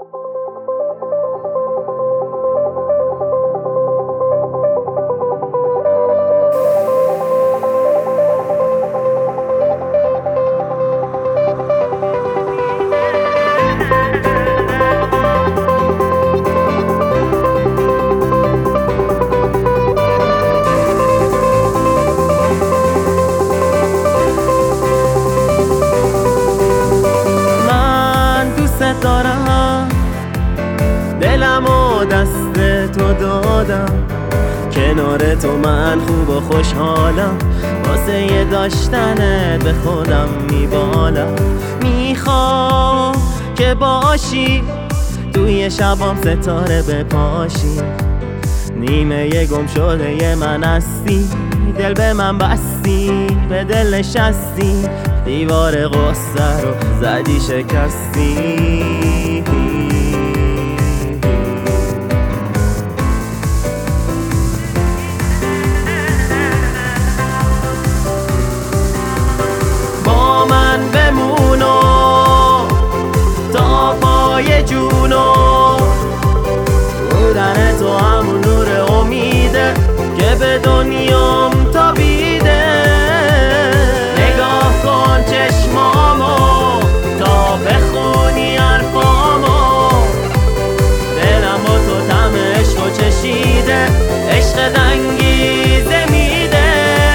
دارم دلم و دست تو دادم، کنار تو من خوب و خوشحالم، واسه یه داشتنت به خودم میبالم. میخوام که باشی توی شبام ستاره بپاشی، نیمه گم شده من هستی، دل به من بستی، به دل نشستی، دیوار غصه رو زدی شکستی. با من بمونو تا پای جونو، بودن تو همون نور امیده که به دنیام تابیده. نگاه کن چشمامو تا بخونی حرفامو، دلم با تو طعم عشقو چشیده، عشق دنگیزه میده.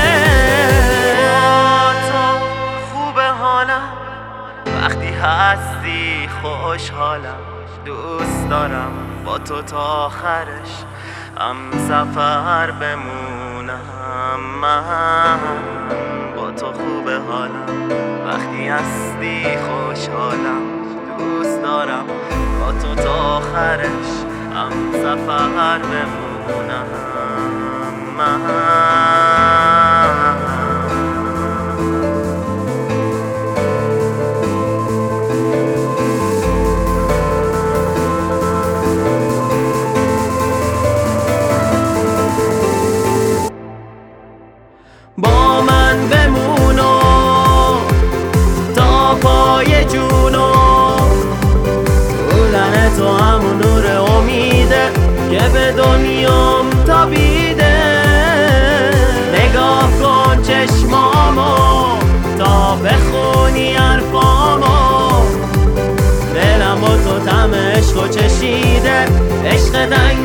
تو خوبه حالم وقتی هستی، خوشحالم، دوست دارم با تو تا آخرش هم سفر بمونم. من با تو خوبه حالم وقتی هستی، خوشحالم، دوست دارم با تو تا آخرش هم سفر بمونم. من با من بمونو تا پای جونو، بودن تو همون نور امیده که به دنیام تابیده. نگاه کن چشمامو تا بخونی حرفامو، دلم با تو طعم عشقو چشیده، عشق دنگ